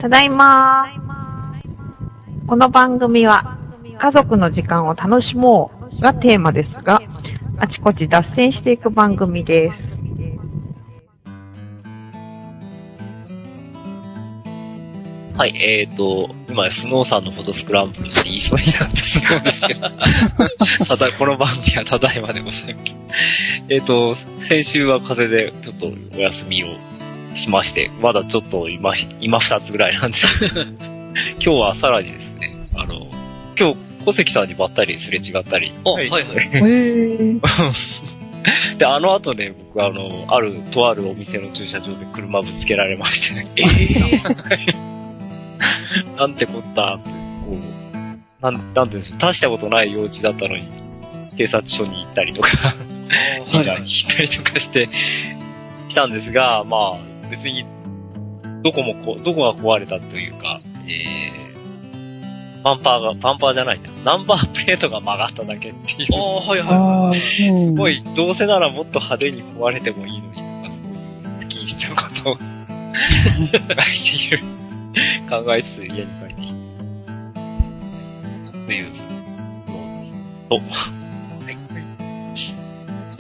ただいま。この番組は家族の時間を楽しもうがテーマですが、あちこち脱線していく番組です。 はい、今、スノーさんのフォトスクランブルって言いそうになってすごいんですけど、ただ、この番組はただいまでございます。先週は風邪でちょっとお休みをしまして、まだちょっと今2つぐらいなんですけど、今日はさらにですね、今日、小関さんにばったりすれ違ったり。 はいはい。 で、後ね、僕とあるお店の駐車場で車ぶつけられましてね。なんてこったって、こう、なんていうんですか、大したことない幼稚だったのに、警察署に行ったりとか、被害に行ったりとかしたんですが、まあ、別に、どこが壊れたというか、バンパーじゃないんだ。ナンバープレートが曲がっただけっていう。 はいはい。 すごい、どうせならもっと派手に壊れてもいいのにとか、不謹慎なことを考えつつ家に帰ってきた。という、はい。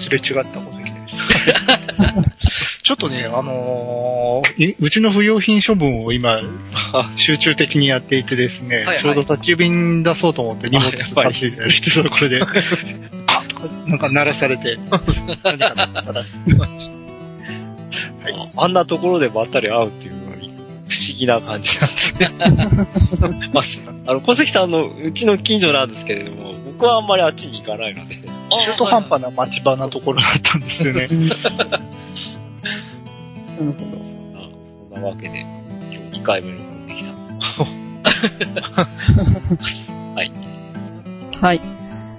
すれ違ったことです。ちょっとね、うちの不用品処分を今、集中的にやっていてですね、はいはい、ちょうど立ち便出そうと思って荷物担いでやりて、それこれで、カッとかなんか鳴らされて、何か鳴らされてました。 はい、あんなところでばったり会うっていうのは不思議な感じなんですね。まあ、小関さんのうちの近所なんですけれども、僕はあんまりあっちに行かないので。 中途半端な町場なところだったんですよね。なるほど。そんなわけで、今日2回目の小関さん。はい。 はい。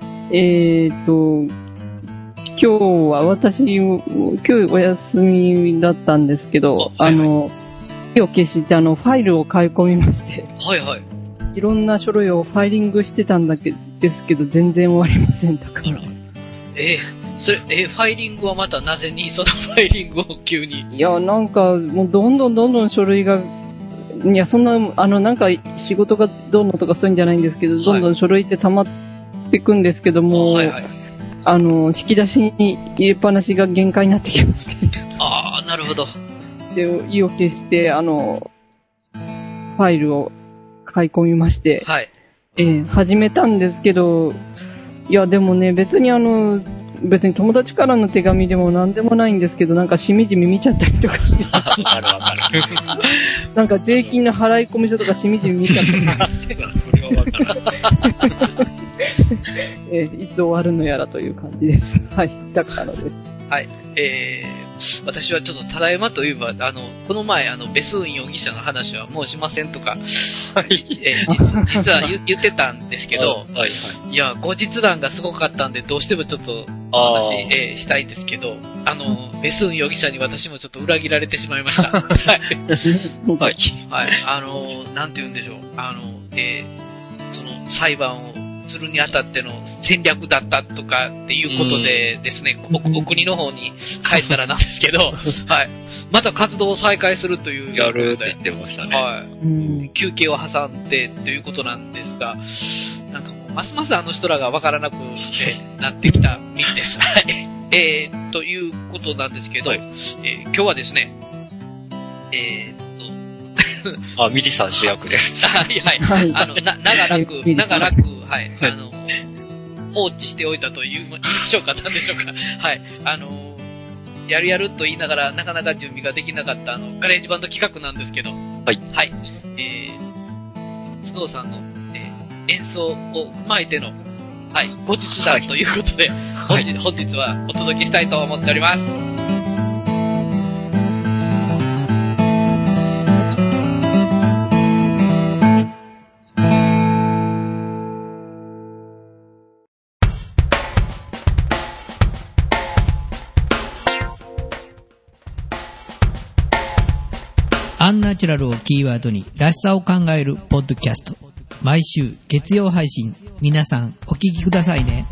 今日は今日お休みだったんですけど、火を消してファイルを買い込みまして。 はいはい。 いろんな書類をファイリングしてたんですけど、全然終わりません。だから。 ファイリングはまたなぜにそのファイリングを急に。 いや、なんか、もうどんどん書類が、いや、そんな、なんか仕事がどうのとかそういうんじゃないんですけど、どんどん書類って溜まっていくんですけども、はいはい、引き出しに入れっぱなしが限界になってきまして。 ああ、なるほど。 で、意を決して、ファイルを買い込みまして、 はい。 始めたんですけど、いや、でもね、別に友達からの手紙でも何でもないんですけど、なんかしみじみ見ちゃったりとかして。 わかる。 なんか税金の払い込み書とかしみじみ見ちゃったりとかして。 それはわかる。 いつ終わるのやらという感じです。はい、だからです。 はい。私はちょっとただいまといえば、この前、ベスーン容疑者の話はもうしませんとか、 はい。 実は言ってたんですけど、 はい。 いや、後日談がすごかったんで、どうしてもちょっとお話、したいんですけど、ベスーン容疑者に私もちょっと裏切られてしまいました。はい。 はい。 はい。なんて言うんでしょう。その裁判をするにあたっての戦略だったとかっていうことでですね、お国の方に帰ったらなんですけど、はい。また活動を再開するという。 やるって言ってましたね。 はい。休憩を挟んでということなんですが、なんかもう、ますますあの人らがわからなくなってきた身です。はい。ということなんですけど、はい、今日はですね、 ミリさん主役です。 はい。長らく、はい。放置しておいたというでしょうか、なんでしょうか。はい。やると言いながら、なかなか準備ができなかった、ガレージバンド企画なんですけど、 はい。 はい。スノーさんの、演奏を踏まえての、はい、後日談ということで、はい、本日はお届けしたいと思っております。 アンナチュラルをキーワードにらしさを考えるポッドキャスト。毎週月曜配信。皆さんお聞きくださいね。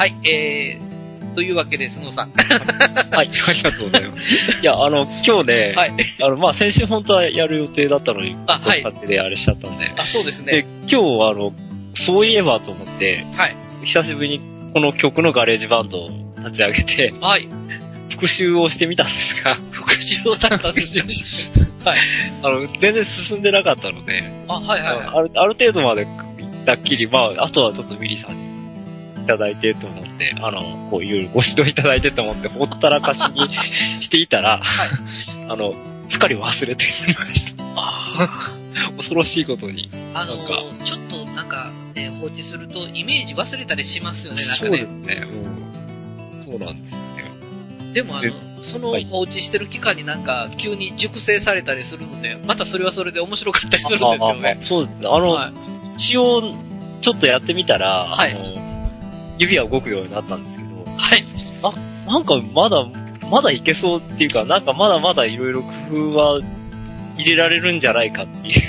はい、というわけで、スノーさん。 はい、ありがとうございます。いや、今日ね、はい、まあ、先週本当はやる予定だったのに、はい、勝手であれしちゃったんで。 そうですね。 で、今日そういえばと思って、はい、久しぶりにこの曲のガレージバンドを立ち上げて、はい、復習をしてみたんですが、 復習をだったんですよ。 はい。全然進んでなかったので、 はいはい、はい。 ある程度まで、だっきり、まあ、あとはちょっとミリさんにいただいてと思って、こういろいろご指導いただいてと思って、ほったらかしにしていたら、はい、すっかり忘れていました。恐ろしいことに。 ちょっとなんか、放置するとイメージ忘れたりしますよね、なんかね。 そうですね。そうなんですね。 でもその放置してる期間になんか急に熟成されたりするので、またそれはそれで面白かったりするんですよね。 そうですね。はい、一応、ちょっとやってみたら、はい、指は動くようになったんですけど、はい。なんかまだいけそうっていうか、なんかまだまだいろいろ工夫は入れられるんじゃないかっていう、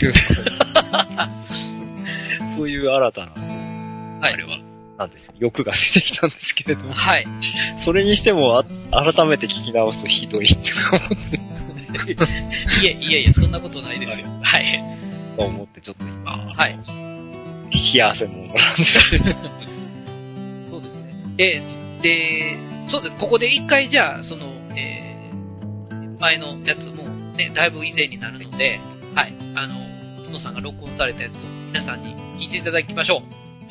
そういう新たな、あれは、なんですよ、欲が出てきたんですけれども、はい。それにしても、改めて聞き直すとひどいって思って。 いや、そんなことないですよ。はい。 と思ってちょっと今、 はい。 冷や汗ももらうんですけど。 そうですね。そうです。ここで一回じゃあ、前のやつもね、だいぶ以前になるので、はい。つのさんが録音されたやつを皆さんに聞いていただきましょう。はい。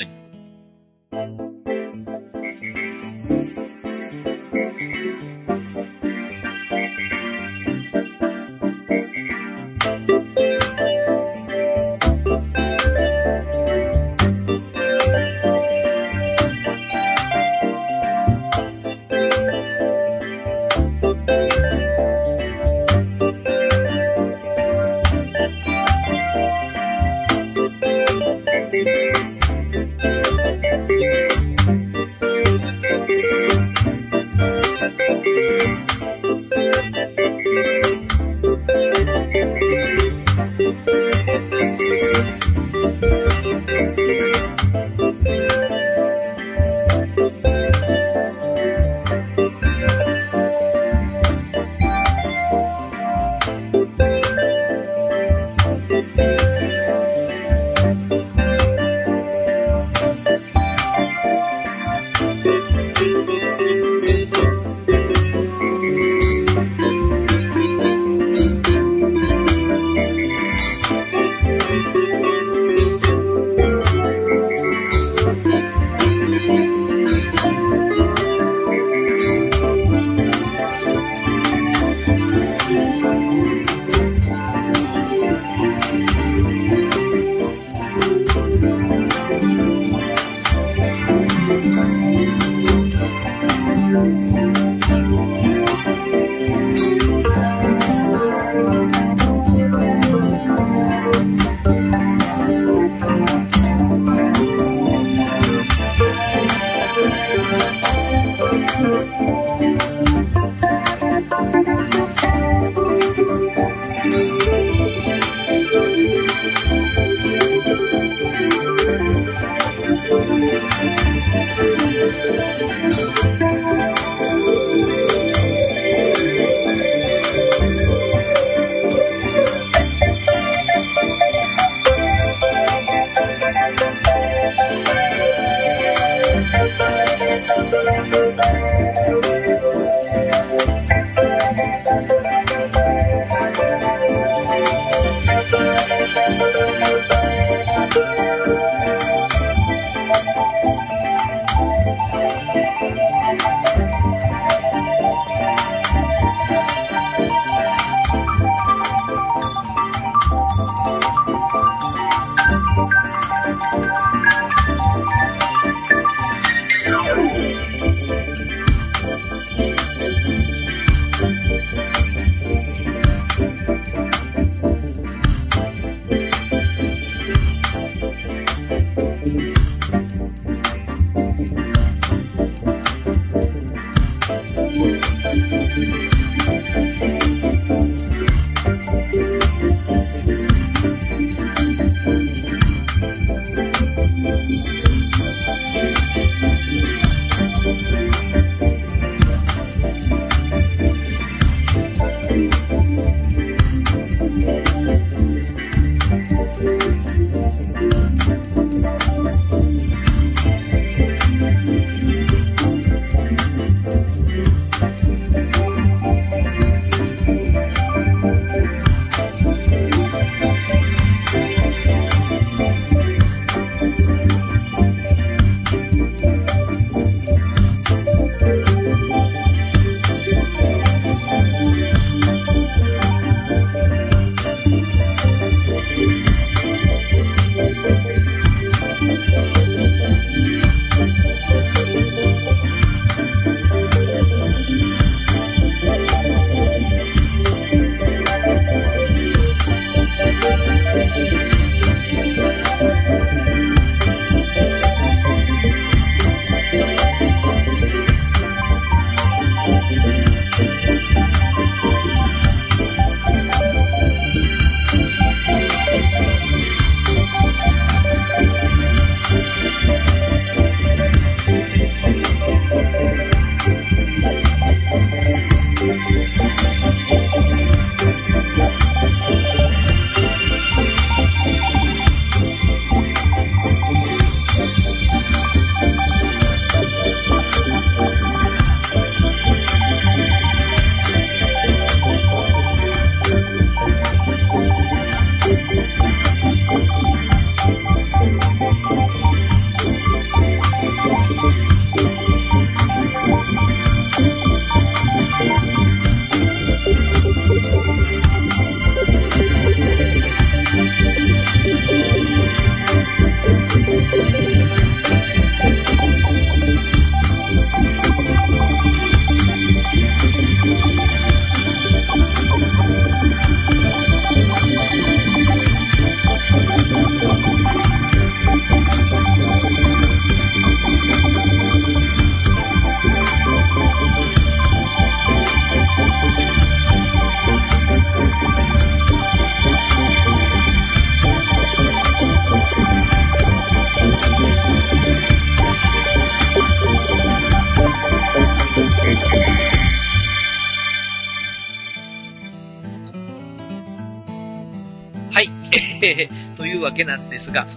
というわけなんですが、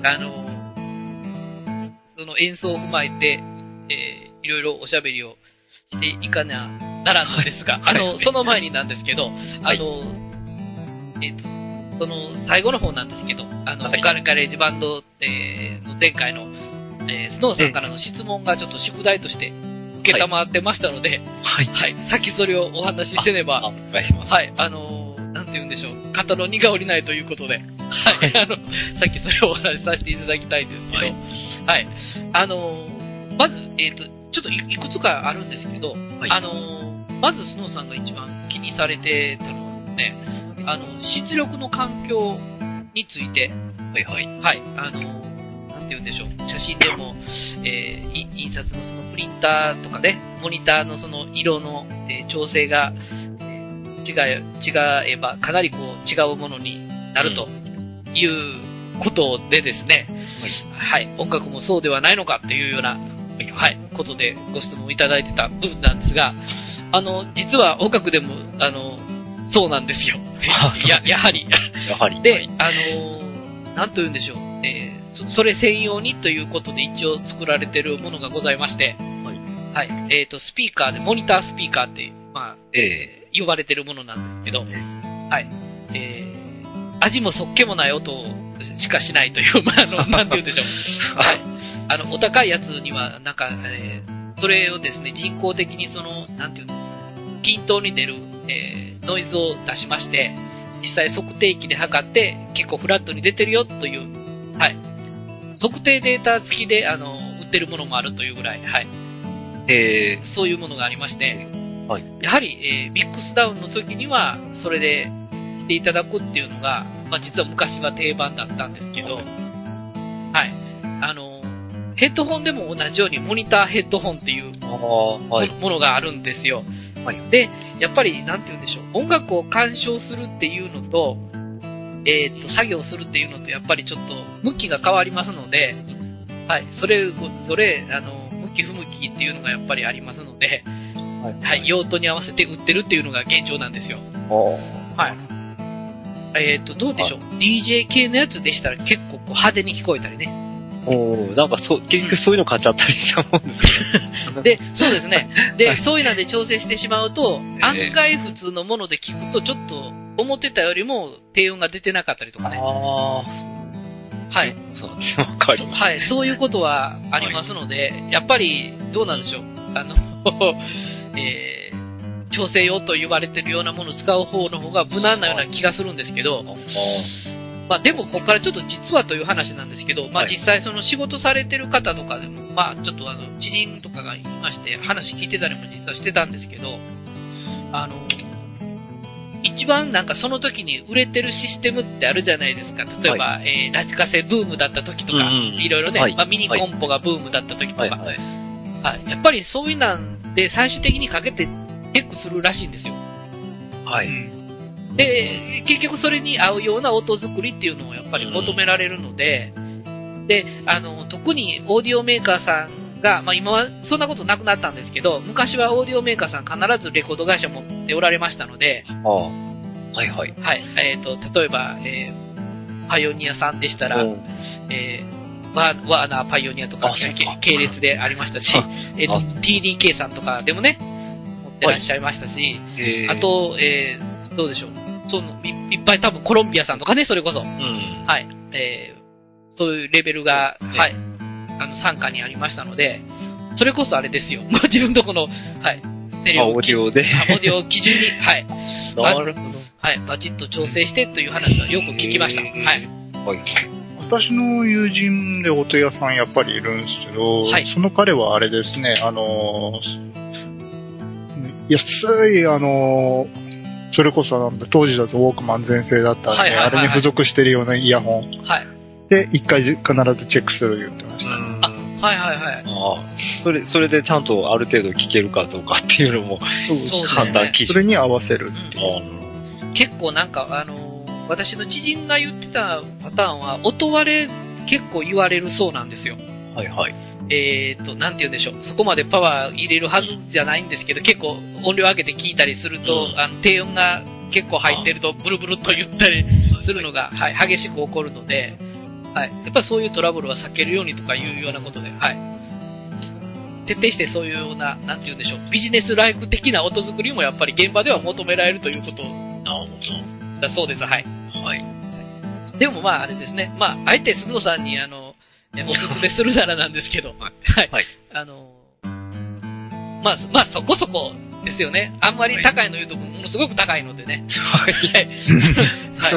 その演奏を踏まえて、いろいろおしゃべりをしていかならんのですが、その前になんですけど、その最後の方なんですけど、ガレージバンド、の前回の、スノーさんからの質問がちょっと宿題として受けたまってましたので、はい。はい。さっきそれをお話しせねば、 お願いします。 はい。なんて言うんでしょう。肩の荷が下りないということで、はい。さっきそれをお話しさせていただきたいんですけど、はい。まず、ちょっといくつかあるんですけど、はい、まずスノーさんが一番気にされてたのはね、出力の環境について、はいはい。はい。なんて言うんでしょう。写真でも、印刷のそのプリンターとかね、モニターのその色の、調整が、違えばかなりこう違うものになるということでですね、はい。音楽もそうではないのかっていうような、はい、ことでご質問いただいてた部分なんですが、実は音楽でも、そうなんですよ。やはり。 やはり。 で、なんと言うんでしょう。それ専用にということで一応作られてるものがございまして、はい。はい。スピーカーで、モニタースピーカーって、まあ、呼ばれてるものなんですけど、はい。味もそっけもない音しかしないという、まあ、なんて言うんでしょう。はい。お高いやつには、なんか、それをですね、人工的にその、なんていうの、均等に出る、ノイズを出しまして、実際測定器で測って、結構フラットに出てるよという、はい。測定データ付きで、売ってるものもあるというぐらい、はい。そういうものがありまして、はい。やはり、ミックスダウンの時には、それでしていただくっていうのが、まあ、実は昔は定番だったんですけど、はい。ヘッドホンでも同じようにモニターヘッドホンっていうものがあるんですよ。はい、で、やっぱり、なんて言うんでしょう。音楽を鑑賞するっていうのと、作業するっていうのと、やっぱりちょっと、向きが変わりますので、はい。それ、向き不向きっていうのがやっぱりありますので、はい。はい、用途に合わせて売ってるっていうのが現状なんですよ。はい。どうでしょう。DJ 系のやつでしたら結構こう派手に聞こえたりね。 なんか結局そういうの買っちゃったりしたもんですね。 で、そうですね。で、そういうので調整してしまうと、案外普通のもので聞くとちょっと思ってたよりも低音が出てなかったりとかね。はい。 そうですね。わかります。 はい。そういうことはありますので、やっぱりどうなんでしょう。調整用と言われてるようなものを使う方の方が無難なような気がするんですけど、まあでもここからちょっと実はという話なんですけど、まあ実際その仕事されてる方とかでも、まあちょっと知人とかがいまして話聞いてたりも実はしてたんですけど、一番なんかその時に売れてるシステムってあるじゃないですか。例えば、ラジカセブームだった時とか、いろいろね、まあミニコンポがブームだった時とか、はい。やっぱりそういうなんで最終的にかけてチェックするらしいんですよ。はい。で、結局それに合うような音作りっていうのをやっぱり求められるので、で、特にオーディオメーカーさんが、まあ今はそんなことなくなったんですけど、昔はオーディオメーカーさん必ずレコード会社持っておられましたので、 はいはい。 はい。例えば、パイオニアさんでしたら、ワーナーパイオニアとか系列でありましたし、TDK さんとかでもね、持ってらっしゃいましたし、あと、どうでしょう。いっぱい多分コロンビアさんとかね、それこそ。はい。そういうレベルが、はい。参加にありましたので、それこそあれですよ。自分とこの、はい。ステレオ。 オーディオで。 オーディオ基準に、はい。 なるほど。 はい。バチッと調整してという話はよく聞きました。はい。はい。 私の友人で音屋さんやっぱりいるんですけど、はい、その彼はあれですね、安い、それこそ当時だとウォークマン全盛だったんで、あれに付属してるようなイヤホン。はい。で、一回必ずチェックする言ってました。 はいはいはい。 それでちゃんとある程度聞けるかどうかっていうのも、 そう判断基準。 それに合わせるっていう。 結構なんか、私の知人が言ってたパターンは、音割れ結構言われるそうなんですよ。 はいはい。 なんて言うんでしょう。そこまでパワー入れるはずじゃないんですけど、結構音量上げて聞いたりすると、低音が結構入ってるとブルブルっと言ったりするのが、はい、激しく起こるので、はい。やっぱりそういうトラブルは避けるようにとかいうようなことで、はい。徹底してそういうような、なんて言うんでしょう、ビジネスライク的な音作りもやっぱり現場では求められるということだそうです、はい。 はい。 でもまああれですね、まあ、あえてスノーさんにおすすめするならなんですけど、はい。はい。まあそこそこですよね。あんまり高いの言うと、ものすごく高いのでね。はい。はい。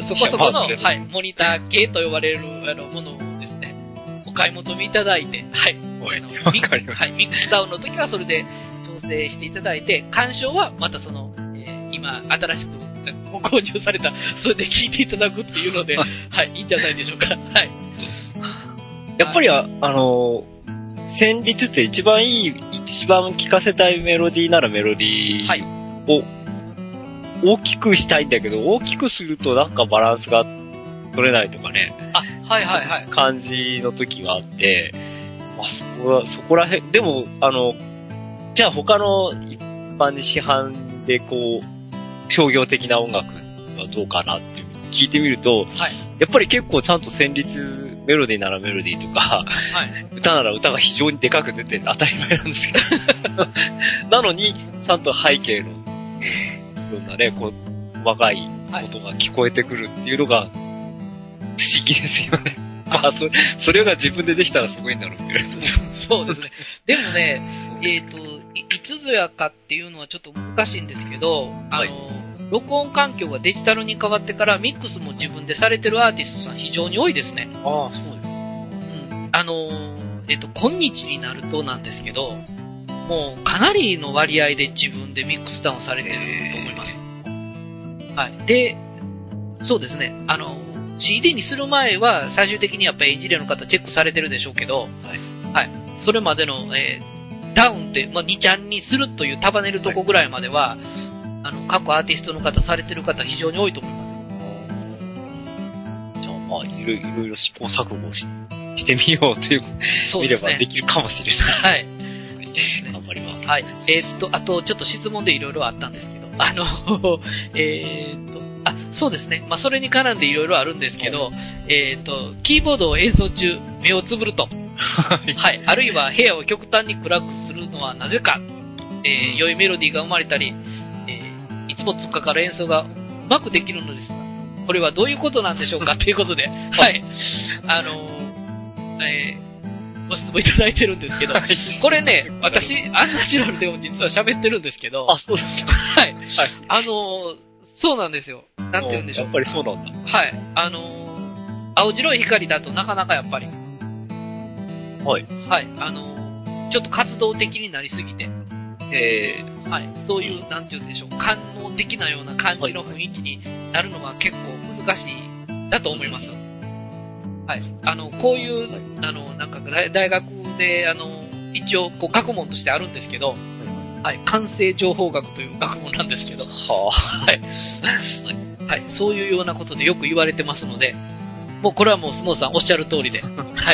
そこそこの、はい、モニター系と呼ばれる、ものをですね、お買い求めいただいて、はい。 はい、 ミックスダウンの時はそれで調整していただいて、鑑賞はまた今、新しくご購入された、それで聞いていただくっていうので、はい、いいんじゃないでしょうか。はい。 やっぱり旋律って一番聴かせたいメロディーならメロディーを大きくしたいんだけど、大きくするとなんかバランスが取れないとかね。 はいはいはい。 感じの時があって、まあそこら辺、でも、じゃあ他の一般に市販で商業的な音楽はどうかなっていう聞いてみると、はい、やっぱり結構ちゃんと旋律、メロディーならメロディーとか、はい、歌なら歌が非常にでかく出て当たり前なんですけど、なのに、ちゃんと背景の、いろんなね、細かい音が聞こえてくるっていうのが、不思議ですよね。まあ、それが自分でできたらすごいんだろうけど。 そうですね。でもね、いつぞやかっていうのはちょっと難しいんですけど、はい、録音環境がデジタルに変わってからミックスも自分でされてるアーティストさん非常に多いですね。 ああ、そうです。 今日になるとなんですけど、もうかなりの割合で自分でミックスダウンされてると思います。はい。で、そうですね。CD にする前は最終的にやっぱりエンジニアの方チェックされてるでしょうけど、はい。はい。それまでの、ダウンって、まあ、2ちゃんにするという束ねるとこぐらいまでは、各アーティストの方されてる方非常に多いと思います。 じゃあまあ、いろいろ試行錯誤してみようという、見ればできるかもしれない。 はい。 頑張ります。 はい。あと、ちょっと質問でいろいろあったんですけど、そうですね。まあ、それに絡んでいろいろあるんですけど、キーボードを演奏中、目をつぶると。はい。あるいは部屋を極端に暗くするのはなぜか、良いメロディーが生まれたり、いつも突っかかる演奏がうまくできるのですが、これはどういうことなんでしょうかということで、はい。ご質問いただいてるんですけど、これね、私、アンナチュラルでも実は喋ってるんですけど、 そうですか。 はい。はい。そうなんですよ。なんて言うんでしょう。 やっぱりそうなんだ。 はい。青白い光だとなかなかやっぱり。 はい。 はい。ちょっと活動的になりすぎて。はい。そういう、なんて言うんでしょう。官能的なような感じの雰囲気になるのは結構難しい、だと思います。はい。こういう、なんか大学で、一応、学問としてあるんですけど、はい。感性情報学という学問なんですけど、はい。はい。そういうようなことでよく言われてますので、もうこれはもうスノーさんおっしゃる通りで。はい。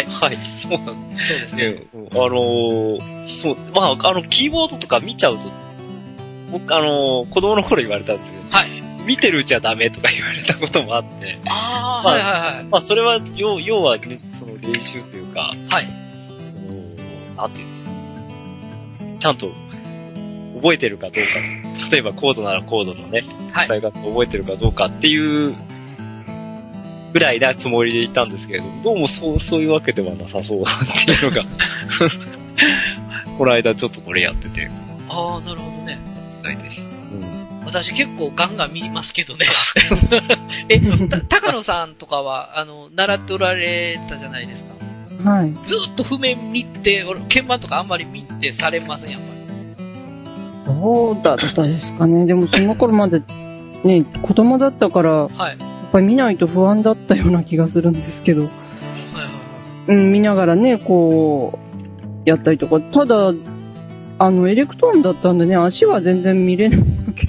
はい。そうなんです。 そうですね。 そう、まあ、キーボードとか見ちゃうと、僕、子供の頃言われたんですけど、はい。見てるうちはダメとか言われたこともあって、 まあ、はいはいはい。 まあ、それは、要はね、その練習というか、 はい。 なんていうんですか。ちゃんと、覚えてるかどうか。例えばコードならコードのね、使い方を覚えてるかどうかっていうぐらいなつもりでいたんですけれど、どうもそういうわけではなさそうっていうのが、この間ちょっとこれやってて。 なるほどね。 伝えです。 私結構ガンガン見ますけどね。高野さんとかは、習っておられたじゃないですか。はい。 ずっと譜面見て、鍵盤とかあんまり見てされません、やっぱり。 どうだったですかね。でもその頃までね、子供だったから、はい、やっぱり見ないと不安だったような気がするんですけど、はいはいはい、見ながらね、こう、やったりとか、ただ、エレクトーンだったんでね、足は全然見れないわけ。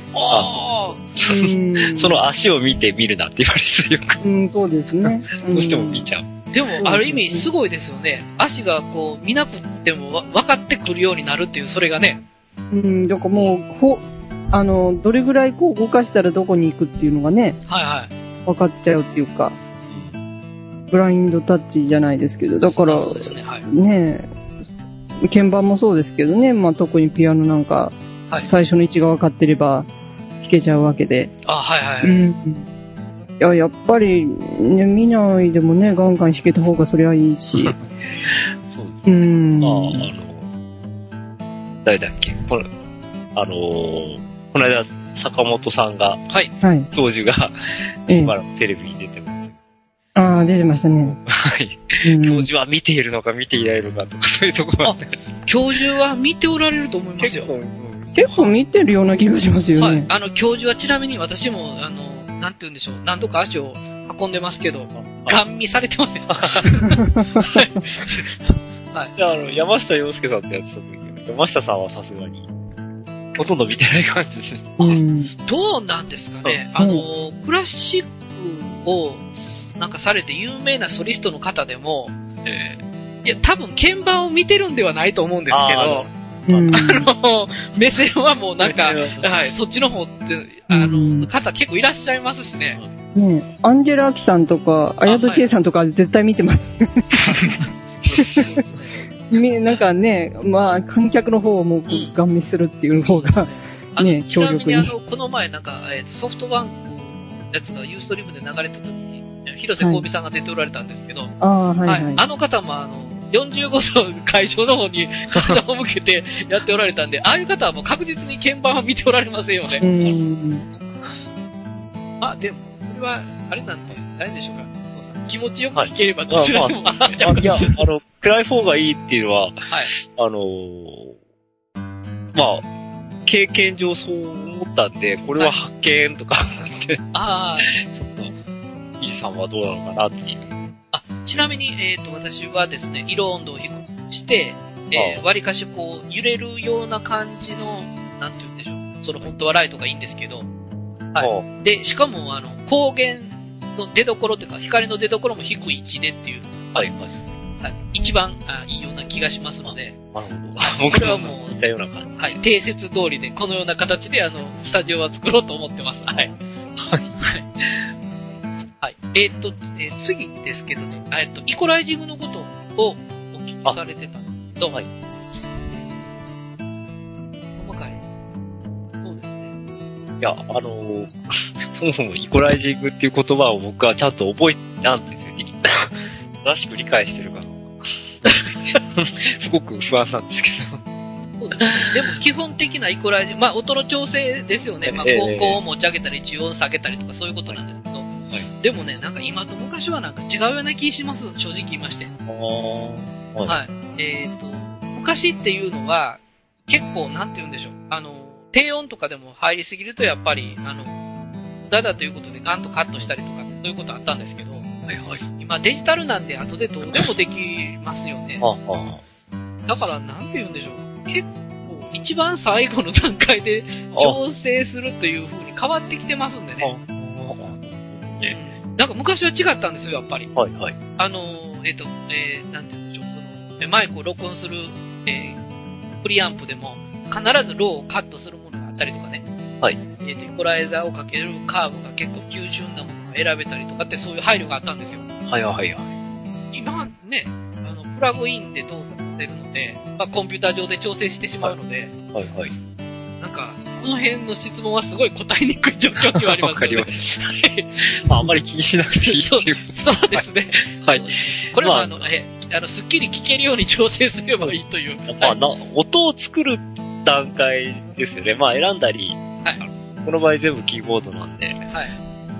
その足を見て見るなって言われてるよく。 そうですね。 どうしても見ちゃう。 でも、ある意味すごいですよね。足がこう、見なくても分かってくるようになるっていう、それがね。 だからもう、どれぐらいこう動かしたらどこに行くっていうのがね。 はいはい。 分かっちゃうっていうか、ブラインドタッチじゃないですけど、だから、 そうですね、はい、 ねえ、鍵盤もそうですけどね、まあ特にピアノなんか、 はい、 最初の位置が分かってれば弾けちゃうわけで。 あ、はいはい、 うん。いや、やっぱり、ね、見ないでもね、ガンガン弾けた方がそりゃいいし。 そう。誰だっけこの間、坂本さんが、 はい。 教授が、しばらくテレビに出てます。 ああ、出てましたね。 はい。教授は見ているのか見ていないのかとか、そういうところは、ね。 教授は見ておられると思いますよ。 結構見てるような気がしますよね。 はい。教授はちなみに私も、なんて言うんでしょう。何度か足を運んでますけど、ガン見されてますよ。 はい。じゃあ、山下洋介さんってやってた時、山下さんはさすがに、ほとんど見てない感じですね。 どうなんですかね。クラシックを、なんかされて有名なソリストの方でも、いや、多分鍵盤を見てるんではないと思うんですけど、目線はもうなんか、はい、そっちの方って、方結構いらっしゃいますしね。 アンジェラ・アキさんとか、綾戸千恵さんとか絶対見てます。なんかね、まあ、観客の方をもうガン見するっていう方が、ね、 ちなみにこの前なんか、ソフトバンクのやつがユーストリームで流れた時に、広瀬香美さんが出ておられたんですけど、あの方も45度会場の方に体を向けてやっておられたんで、ああいう方はもう確実に鍵盤を見ておられませんよね。まあでも、それは、あれなんで、何でしょうか。気持ちよく聴ければどちらでも、 いや、暗い方がいいっていうのは、はい、まあ、経験上そう思ったんで、これは発見とかって、ちょっと、イーさんはどうなのかなっていう。 ちなみに、私はですね、色温度を低くして、割かしこう、揺れるような感じの、なんて言うんでしょう。その本当はライトがいいんですけど、はい。で、しかも、光源の出所っていうか、光の出所も低い位置でっていう。はい。はい。一番いいような気がしますので。なるほど。これはもう、 似たような感じ。 はい。定説通りで、このような形で、スタジオは作ろうと思ってます。はい。はい。はい。次ですけどね、イコライジングのことをお聞きされてたんですけど、はい。細かい。そうですね。 いや、そもそもイコライジングっていう言葉を僕はちゃんと覚えたんですよ。正しく理解してるかどうか。すごく不安なんですけど。 そうですね。でも基本的なイコライジング、まあ音の調整ですよね。まあ高音を持ち上げたり、中音下げたりとかそういうことなんですけど。はい、でもね、なんか今と昔はなんか違うような気します。正直言いまして。はい。昔っていうのは、結構なんて言うんでしょう。低音とかでも入りすぎるとやっぱり、無駄だということでガンとカットしたりとか、そういうことあったんですけど、はいはい。今デジタルなんで後でどうでもできますよね。だからなんて言うんでしょう。結構一番最後の段階で調整するという風に変わってきてますんでね。なんか昔は違ったんですよ、やっぱり。はいはい。なんて言うんでしょう。マイクを録音する、プリアンプでも必ずローをカットするものがあったりとかね。はい。イコライザーをかけるカーブが結構急峻なものを選べたりとかってそういう配慮があったんですよ。はいはいはい。今ね、プラグインで動作させるので、まあコンピューター上で調整してしまうので、はいはい。なんか、この辺の質問はすごい答えにくい状況にはありますよね。わかりました。 まああんまり気にしなくていいっていう。 そうですね。はい。これはすっきり聞けるように調整すればいいという。 まあ音を作る段階ですよね。まあ選んだり、はい。この場合全部キーボードなんで、はい。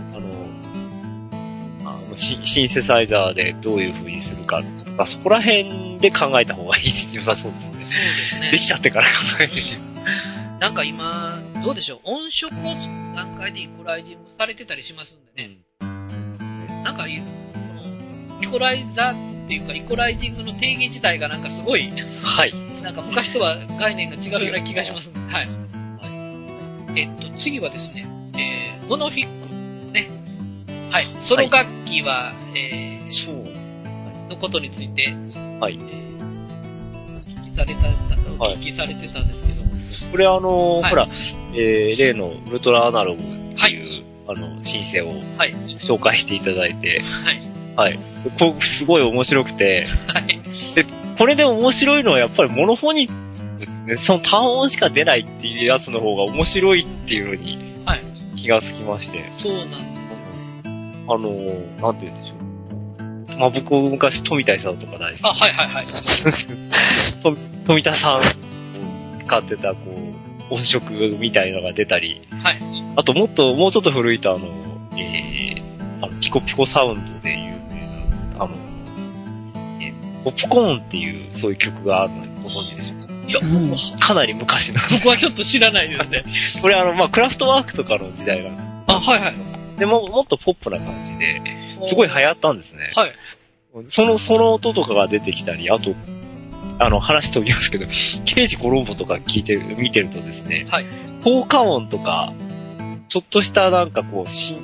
シンセサイザーでどういう風にするかとか、そこら辺で考えた方がいい良さそうですね。そうですね。できちゃってから考えてしまう。 なんか今、どうでしょう、音色を作る段階でイコライジングされてたりしますんでね。なんか、イコライザーっていうか、イコライジングの定義自体がなんかすごい、はい。なんか昔とは概念が違うような気がします。はい。次はですね、モノフィックね。はい。ソロ楽器は、そう。のことについて、はい。お聞きされてたんですけど。 これほら、例のウルトラアナログっていう、 シンセを紹介していただいて、はい。すごい面白くて、はい。で、これで面白いのはやっぱりモノフォニック、その単音しか出ないっていうやつの方が面白いっていうのに、気がつきまして。 そうなんですよ。 なんて言うんでしょう。まあ、僕昔富田さんとか大好き。 はいはいはい。 富田さん使ってた、音色みたいのが出たり、はい。あともうちょっと古いとピコピコサウンドで有名な、ポップコーンっていう、そういう曲があるのにご存知でしょうか？いや、かなり昔の。 僕はちょっと知らないですね。 これまあ、クラフトワークとかの時代が。 はいはい。 でもっとポップな感じで、すごい流行ったんですね。はい。その音とかが出てきたり、あと、話飛びますけど、刑事コロンボとか見てるとですね、はい。効果音とか、ちょっとしたなんか心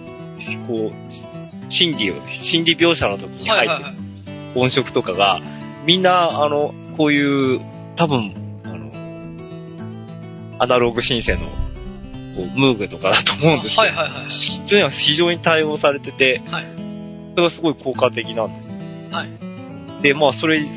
理描写の時に入ってる音色とかが、みんな、こういう、多分、アナログシンセの、ムーグとかだと思うんですけど、はいはいはい。そういうのは非常に対応されてて、はい。それがすごい効果的なんです。はい。で、まあ、それ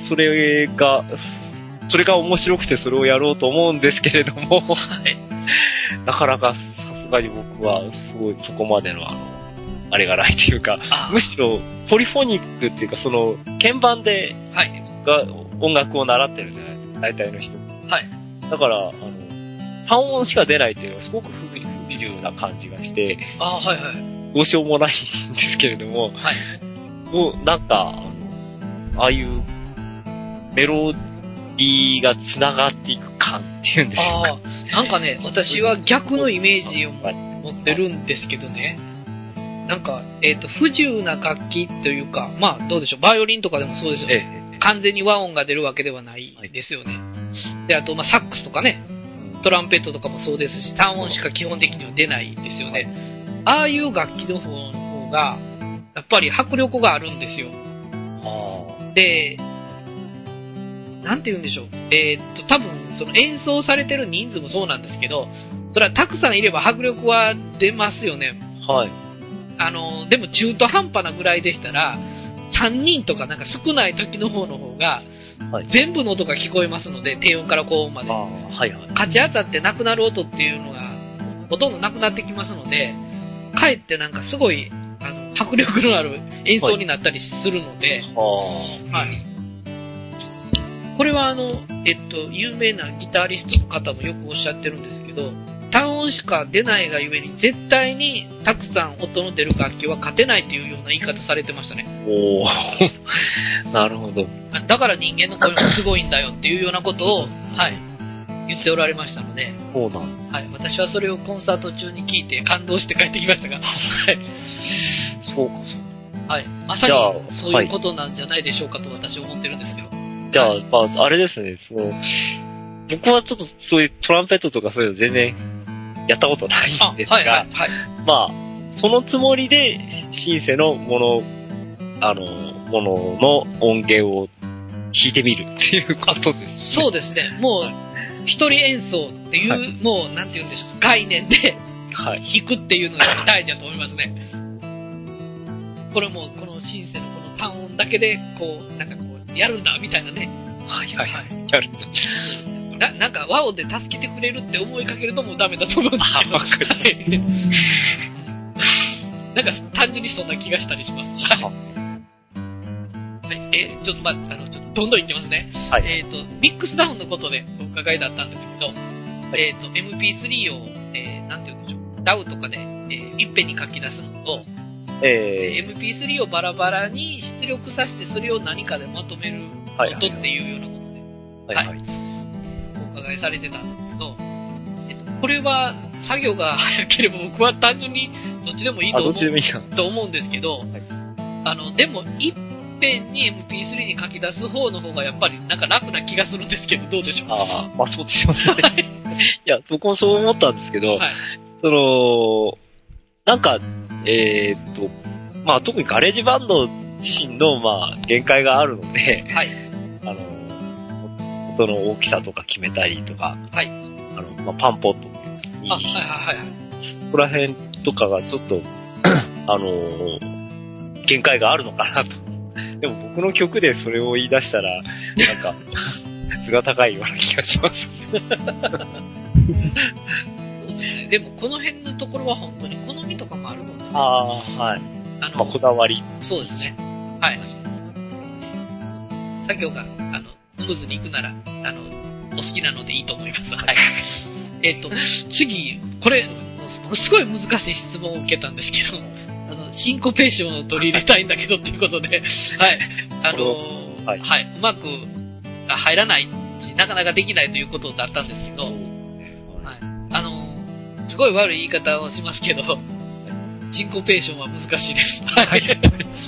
が面白くてそれをやろうと思うんですけれども、はい。なかなかさすがに僕は、すごいそこまでのあれがないというか、むしろ、ポリフォニックっていうか、鍵盤で、はい。音楽を習ってるじゃないですか、大体の人。はい。だから、単音しか出ないっていうのはすごく不自由な感じがして、 はいはい。 どうしようもないんですけれども、はい。もう、なんか、ああいうメロディーが繋がっていく感っていうんでしょうか。 なんかね、私は逆のイメージを持ってるんですけどね。なんか、不自由な楽器というか、まあ、どうでしょう、バイオリンとかでもそうですよね。完全に和音が出るわけではないですよね。で、あと、まあ、サックスとかね、トランペットとかもそうですし、単音しか基本的には出ないですよね。ああいう楽器の方が、やっぱり迫力があるんですよ。で、なんて言うんでしょう。多分、演奏されてる人数もそうなんですけど、それはたくさんいれば迫力は出ますよね。はい。でも中途半端なぐらいでしたら、3人とかなんか少ない時の方が、はい、全部の音が聞こえますので、低音から高音まで。はいはい。勝ち当たってなくなる音っていうのが、ほとんどなくなってきますので、かえってなんかすごい、迫力のある演奏になったりするので、はい。これは有名なギタリストの方もよくおっしゃってるんですけど、単音しか出ないがゆえに絶対にたくさん音の出る楽器は勝てないっていうような言い方されてましたね。 おー。なるほど。 だから人間の声もすごいんだよっていうようなことを、はい、言っておられましたので、 そうなんはい、私はそれをコンサート中に聞いて感動して帰ってきましたが、はい。 そうか、そうか。 はい。まさにそういうことなんじゃないでしょうかと私は思ってるんですけど。 じゃあ、まあ、あれですね、僕はちょっとそういうトランペットとかそういうの全然やったことないんですが、はいはいはい、まあ、そのつもりでシンセのものの音源を弾いてみるっていうことですね。 そうですね。もう、一人演奏っていう、はい、もう、なんて言うんでしょう、概念で、はい、弾くっていうのが大事だと思いますね。これも、このシンセのこの単音だけで、なんかやるんだ、みたいなね。はいはいはい。やるんだ。なんか和音で助けてくれるって思いかけるともうダメだと思うんですけど。わかる。なんか単純にそんな気がしたりします。はい。ちょっとちょっとどんどんいってますね。はい。ミックスダウンのことでお伺いだったんですけど、はい、MP3 を、なんて言うんでしょう。DAW とかで、いっぺんに書き出すのと、MP3 をバラバラに出力させてそれを何かでまとめる音っていうようなことで、はいはい、お伺いされてたんですけど、これは作業が早ければ僕は単純にどっちでもいいと思うんですけど、はい、でもいっぺんに MP3 に書き出す方の方がやっぱりなんか楽な気がするんですけど、どうでしょう？ まあそうでしょうね。いや、僕もそう思ったんですけど、はい、なんか、まあ特にガレージバンド自身のまあ限界があるので、はい、音の大きさとか決めたりとか、はい、まあパンポットっていうに、はいはいはい、そこら辺とかがちょっと、限界があるのかなと。でも僕の曲でそれを言い出したら、なんか、質が高いような気がします。 でもこの辺のところは本当に好みとかもあるので、ね。 はい。こだわり。 そうですね。はい。作業が、スムーズに行くなら、お好きなのでいいと思います。はい。次、これ、すごい難しい質問を受けたんですけど、シンコペーションを取り入れたいんだけどっていうことで、はい。はい。うまく入らないし、なかなかできないということだったんですけど、はい。すごい悪い言い方をしますけど、シンコペーションは難しいです。はい。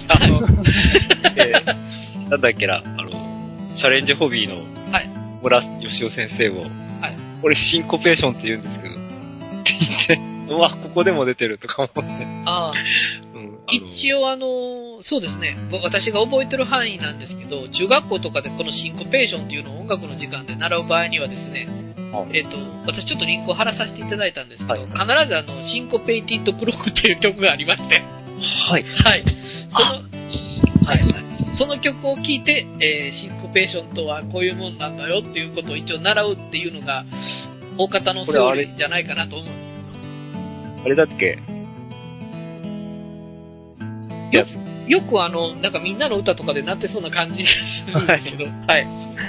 なんだっけな、チャレンジホビーの、はい。村義雄先生も、はい。これシンコペーションって言うんですけど、って言って、うわ、ここでも出てるとか思って。 ああ。一応そうですね、私が覚えてる範囲なんですけど、中学校とかでこのシンコペーションっていうのを音楽の時間で習う場合にはですね、私ちょっとリンクを貼らさせていただいたんですけど、はい、必ずシンコペイティッドクロックっていう曲がありまして、 はい。 はい。その曲を聴いて、シンコペーションとはこういうもんなんだよっていうことを一応習うっていうのが、大方のセオリーじゃないかなと思う。 あれだっけよくなんかみんなの歌とかでなってそうな感じがするんですけど、はい。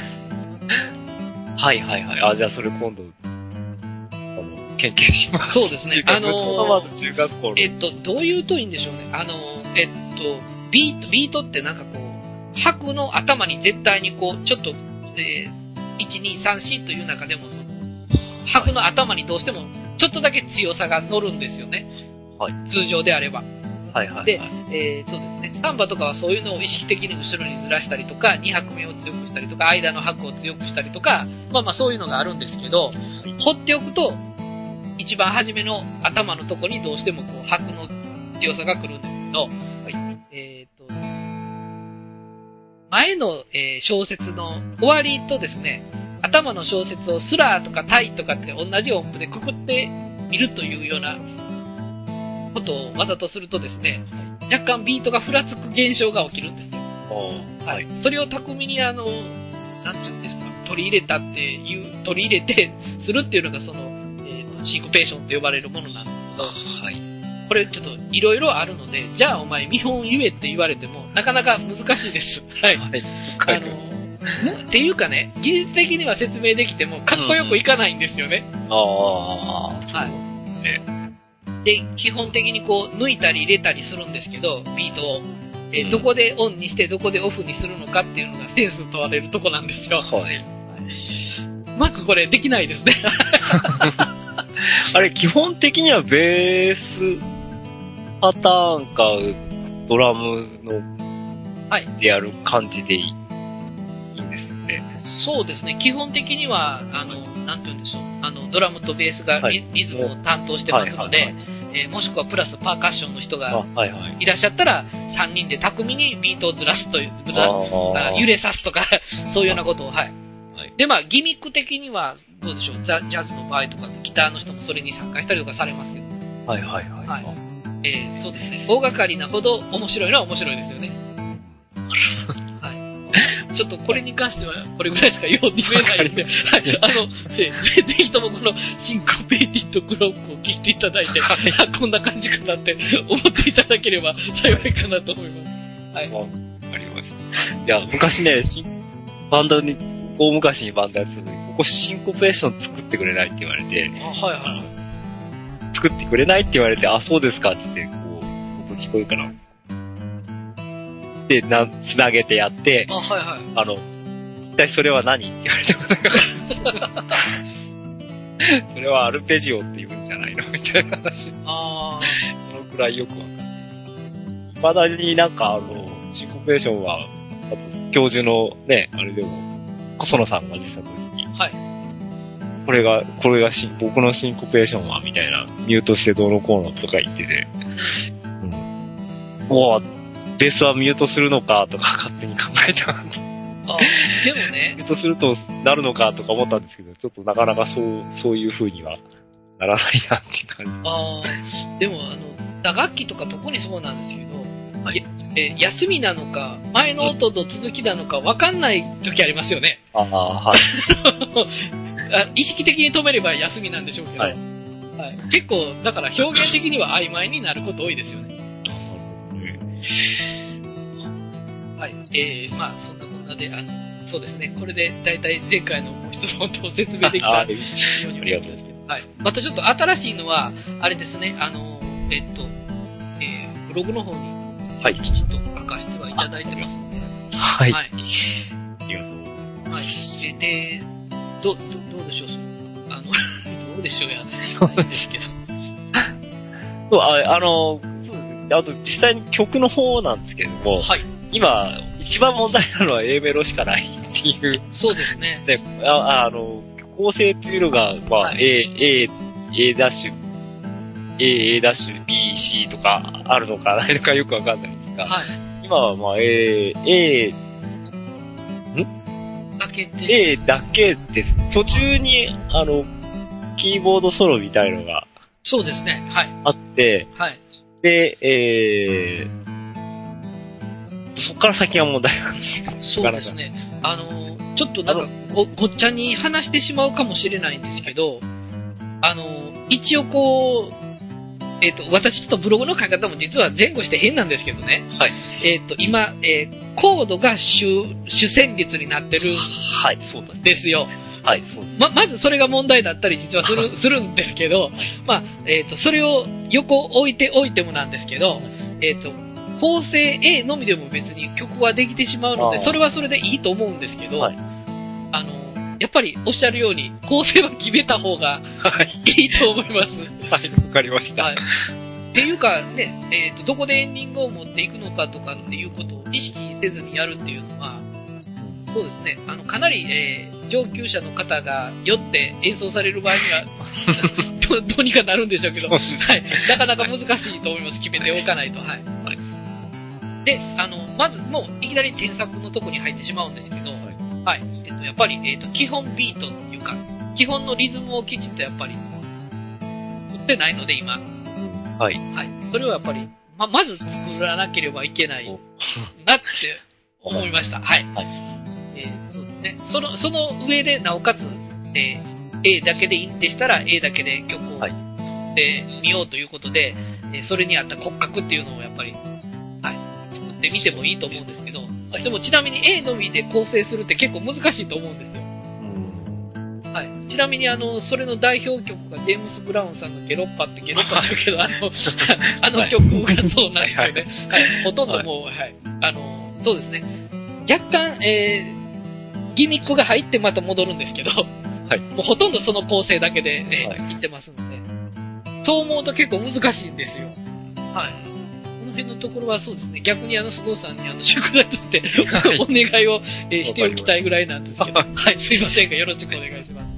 はいはいはい。あ、じゃあそれ今度、研究します。 そうですね。 まず中学校の。 どう言うといいんでしょうね。ビートってなんかこう、拍の頭に絶対にこう、ちょっと、1、2、3、4という中でも、拍の頭にどうしても、ちょっとだけ強さが乗るんですよね。 はい。 通常であれば。 はいはい、はい。 で、そうですね。サンバとかはそういうのを意識的に後ろにずらしたりとか、2拍目を強くしたりとか、間の拍を強くしたりとか、まあそういうのがあるんですけど、放っておくと、一番初めの頭のとこにどうしてもこう拍の強さが来るんですけど、はい、前の、小説の終わりとですね、頭の小説をスラーとかタイとかって同じ音符でくくってみるというようなことをわざとするとですね、若干ビートがふらつく現象が起きるんですよ。はい。それを巧みになんていうんですか、取り入れてするっていうのがその、シンコペーションと呼ばれるものなんですけど、はい。これちょっといろいろあるので、じゃあお前見本言えって言われても、なかなか難しいです。はい。はい。っていうかね、技術的には説明できても、かっこよくいかないんですよね。はい。で、基本的にこう、抜いたり入れたりするんですけど、ビートを。どこでオンにしてどこでオフにするのかっていうのがセンス問われるとこなんですよ。はい。うまくこれできないですね。 あれ、基本的にはベースパターンか、ドラムの、はい。でやる感じでいいんですよね。 そうですね。基本的には、なんて言うんでしょう。ドラムとベースがリズムを担当してますので、もしくはプラスパーカッションの人がいらっしゃったら、3人で巧みにビートをずらすという、揺れさすとか、そういうようなことを、はい。で、まあ、ギミック的には、どうでしょう、ジャズの場合とか、ギターの人もそれに参加したりとかされますけど。 はいはいはい。はい、 そうですね。大掛かりなほど面白いのは面白いですよね。はい。ちょっとこれに関しては、これぐらいしか言えないので、はい。ぜひともこのシンコペイティッドクロックを聞いていただいて、こんな感じかなって思っていただければ幸いかなと思います。はい。 わかりました。いや、昔ね、バンドに、大昔にバンドやってた時に、ここシンコペーション作ってくれないって言われて、 はいはい。 作ってくれないって言われて、あ、そうですかって言って、こう、音聞こえるかな。で、つなげてやって、 はいはい。 一体それは何って言われてもそれはアルペジオって言うんじゃないのみたいな話。そのくらいよくわかんない。まだになんかシンコペーションは、あと、教授のね、あれでも、細野さんが出た時に、はい。これが僕のシンコペーションは、みたいな、ミュートしてどうのこうのとか言ってて、もう、ベースはミュートするのかとか勝手に考えた。 でもね。 ミュートするとなるのかとか思ったんですけど、ちょっとなかなかそういう風にはならないなって感じ。 でも打楽器とか特にそうなんですけど、はい、休みなのか、前の音と続きなのか分かんない時ありますよね。 はい。 意識的に止めれば休みなんでしょうけど、はいはい、結構、だから表現的には曖昧になること多いですよね。はい。まあ、そんなこんなで、そうですね。これで、だいたい前回の質問と説明できたように思いますけど。はい。またちょっと新しいのは、あれですね、ブログの方に、はい。きちっと書かせてはいただいてますので。 はい。はい。 ありがとうございます。はい。で、どうでしょうどうでしょうや、ないんですけど。 そう、あと、実際に曲の方なんですけれども、はい。今、一番問題なのは A メロしかないっていう。 そうですね。 で、構成っていうのが、まあ、はい、A ダッシュ、A ダッシュ、B、C とかあるのかないのかよくわかんないんですが、はい。今はまあ、A だけです。途中に、キーボードソロみたいのが、 そうですね。はい。 あって、 はい。 で、そっから先が問題なんです。 そうですね。ちょっとなんかごっちゃに話してしまうかもしれないんですけど、一応こう、私ちょっとブログの書き方も実は前後して変なんですけどね。はい。今、コードが主旋律になってる。 はい、そうなんですよ。 はい、そうです。 まずそれが問題だったり実はするんですけど、はい、まあ、それを横置いておいてもなんですけど、構成 A のみでも別に曲はできてしまうので、それはそれでいいと思うんですけど、はい、やっぱりおっしゃるように、構成は決めた方がいいと思います。 はい、わかりました。はい。 っていうかね、どこでエンディングを持っていくのかとかっていうことを意識せずにやるっていうのは、そうですね、かなり、上級者の方が酔って演奏される場合にはどうにかなるんでしょうけど、はい、なかなか難しいと思います。決めておかないと。はい。はい、で、まずもういきなり添削のとこに入ってしまうんですけど、はい。やっぱり、基本ビートっていうか、基本のリズムをきちんとやっぱり、作ってないので今。はい。はい。それをやっぱり、まず作らなければいけないなって思いました。はい。はい。そうですね。その上で、なおかつ、A だけでいいんでしたら、A だけで曲を作ってみようということで、それに合った骨格っていうのをやっぱり、はい、作ってみてもいいと思うんですけど、でもちなみに A のみで構成するって結構難しいと思うんですよ。はい。ちなみにそれの代表曲がジェームス・ブラウンさんのゲロッパって言うけど、あの曲がそうなんですよね。はい。ほとんどもう、はい。そうですね。若干、ギミックが入ってまた戻るんですけど、はい。もうほとんどその構成だけで、いってますので、そう思うと結構難しいんですよ。はい。この辺のところはそうですね。逆に須藤さんに宿題としてお願いを、しておきたいぐらいなんですけど、はい。すいませんがよろしくお願いします。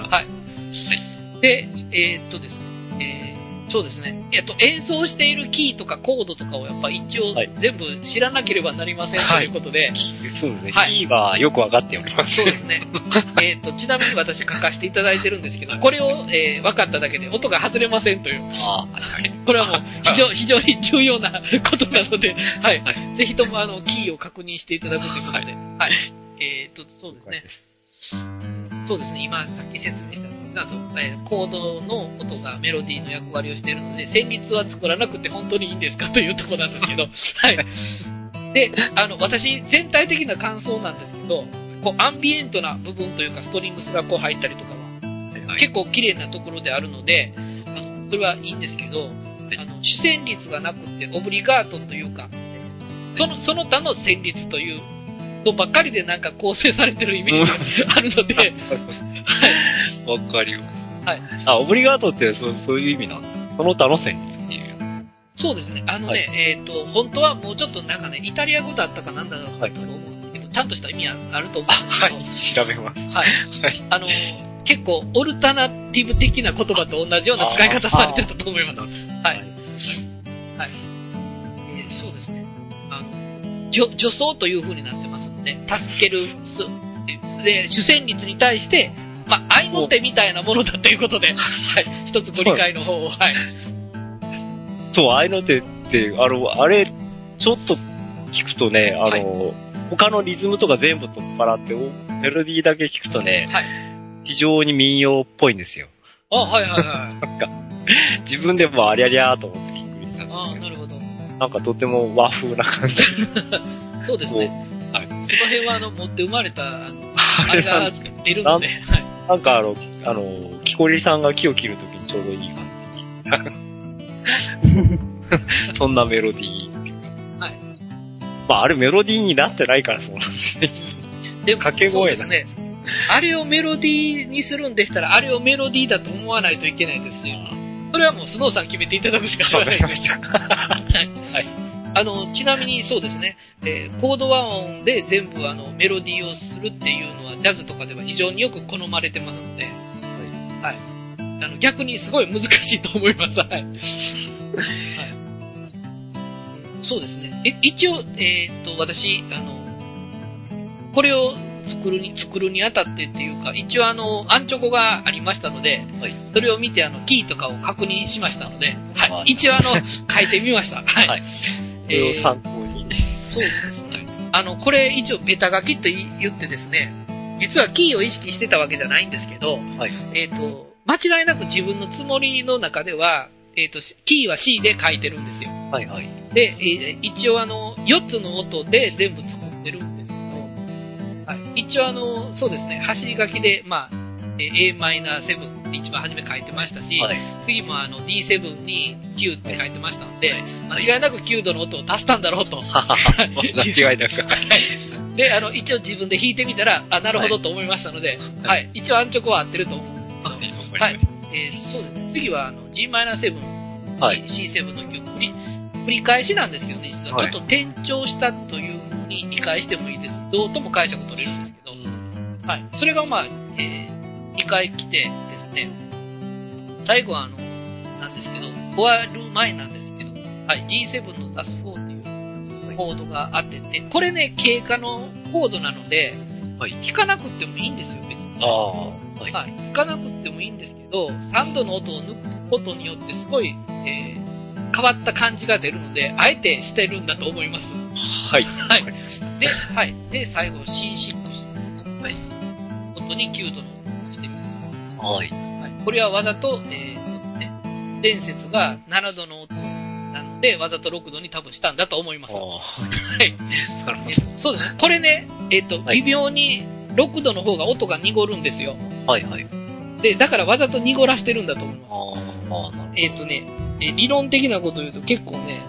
はい。で、ですね、そうですね。演奏しているキーとかコードとかをやっぱ一応全部知らなければなりませんということで。 そうですね。はい、キーはよくわかっております。 そうですね。ちなみに私書かせていただいてるんですけど、これを、分かっただけで音が外れませんという。これはもう非常に重要なことなので、はい。ぜひともキーを確認していただくということで。はい。そうですね。そうですね。今さっき説明したコードの音がメロディーの役割をしているので、旋律は作らなくて本当にいいんですかというところなんですけど、はい。で、私、全体的な感想なんですけど、こう、アンビエントな部分というか、ストリングスがこう入ったりとかは、結構綺麗なところであるので、それはいいんですけど、主旋律がなくて、オブリガートというか、その他の旋律というのばっかりでなんか構成されてるイメージがあるので、はい。 わかります。はい。オブリガートってそういう意味なんですか？その他の旋律っていう。 そうですね。本当はもうちょっとなんかね、イタリア語だったかなんだろうと思うんですけど、ちゃんとした意味はあると思うんですけど。 はい。調べます。 はい。はい。結構、オルタナティブ的な言葉と同じような使い方されてると思います。はい。はい。そうですね。助走という風になってますので、助ける、で、主旋律に対して、 まあ、愛の手みたいなものだということで、はい。一つご理解の方を、はい。 そう、愛の手って、あれ、ちょっと聞くとね、他のリズムとか全部取っ払って、メロディーだけ聞くとね、はい。非常に民謡っぽいんですよ。 はい。 なんか、自分でもありゃりゃーと思ってびっくりしたんですけど。 なるほど。 なんかとても和風な感じ。 そうですね。はい。その辺は持って生まれた、あれが出るので、はい。 なんか木こりさんが木を切るときにちょうどいい感じ。そんなメロディーっていうか。はい。まあ、あれメロディーになってないからそうなんですね。 でも、掛け声ですね。あれをメロディーにするんでしたら、あれをメロディーだと思わないといけないですよ。それはもうスノーさん決めていただくしかないですよ。はい。ちなみにそうですね、コード和音で全部メロディーをするっていうのは、ジャズとかでは非常によく好まれてますので、はい。逆にすごい難しいと思います。はい。はい。そうですね。一応、私、これを作るにあたってっていうか、一応アンチョコがありましたので、はい、それを見てキーとかを確認しましたので、はい。一応書いてみました。はい。はい。 それを参考に。 そうですね。これ一応ベタ書きと言ってですね、実はキーを意識してたわけじゃないんですけど、はい。間違いなく自分のつもりの中では、キーは C で書いてるんですよ。はいはい。で、一応4つの音で全部作ってるんですけど、はい。一応そうですね、走り書きで、まあ、Am7 って一番初め書いてましたし、はい、次もD7 に9って書いてましたので、はい、間違いなく9度の音を足したんだろうと。 間違いなく。はい。 で、一応自分で弾いてみたら、なるほどと思いましたので、はい。一応アンチョコは合ってると思う。はい。そうですね。次はG-7、はい、C7 の曲繰り返しなんですけどね、実は。ちょっと転調したという風に理解してもいいです。どうとも解釈取れるんですけど、はい。それがまあ、2回来てですね、最後はなんですけど、終わる前なんですけど、はい、G7 の DAS4 っていうコードがあってて、これね、経過のコードなので、はい、弾かなくてもいいんですよ、別に。はい。はい。弾かなくてもいいんですけど、3度の音を抜くことによってすごい、変わった感じが出るので、あえてしてるんだと思います。はい。はい。で、はい。で、最後 C6。はい。音に9度の音をしてみます。はい。はい。これはわざと、伝説が7度の音なので、わざと6度に多分したんだと思います。はい。そうですね。これね、微妙に6度の方が音が濁るんですよ。はいはい。で、だからわざと濁らしてるんだと思います。理論的なことを言うと結構ね、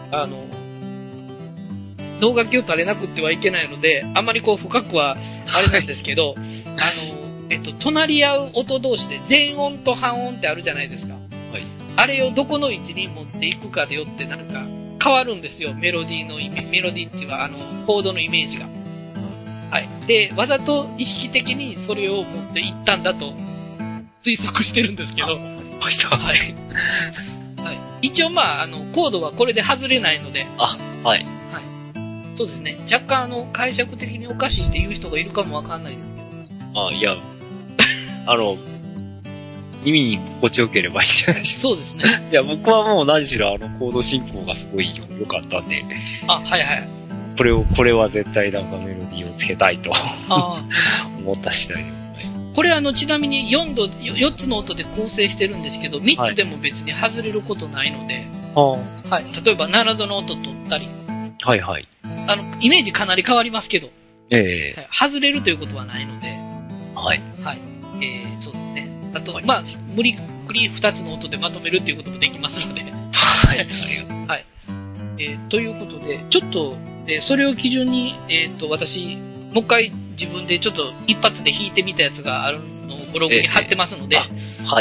動画を垂れなくってはいけないので、あんまりこう深くはあれなんですけど、隣り合う音同士で全音と半音ってあるじゃないですか。はい。あれをどこの位置に持っていくかでよってなんか変わるんですよ。メロディーっていうか、コードのイメージが。はい。で、わざと意識的にそれを持っていったんだと推測してるんですけど。はい。はい。一応まあ、コードはこれで外れないので。あ、はい。はい。そうですね。若干解釈的におかしいっていう人がいるかもわかんないですけど。あ、いや、 耳に心地よければいいんじゃないですか。 そうですね。 いや、僕はもう何しろコード進行がすごい良かったんで。 あ、はいはい。 これは絶対なんかメロディーをつけたいと思った次第で。 これちなみに4つの音で構成してるんですけど、3つでも別に外れることないので、はい。例えば7度の音取ったり、はいはい。イメージかなり変わりますけど、外れるということはないので、はい。はい。そうですね。あと、まあ、無理くり2つの音でまとめるっていうこともできますので、はい。はい。ということで、ちょっと、それを基準に、私、もう一回自分でちょっと一発で弾いてみたやつがあるのをブログに貼ってますので、はい。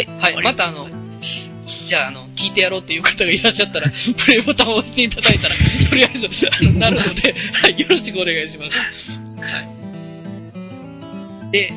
はい。またじゃあ聞いてやろうっていう方がいらっしゃったら、プレイボタンを押していただいたら、とりあえず、なるので、はい、よろしくお願いします。はい。で、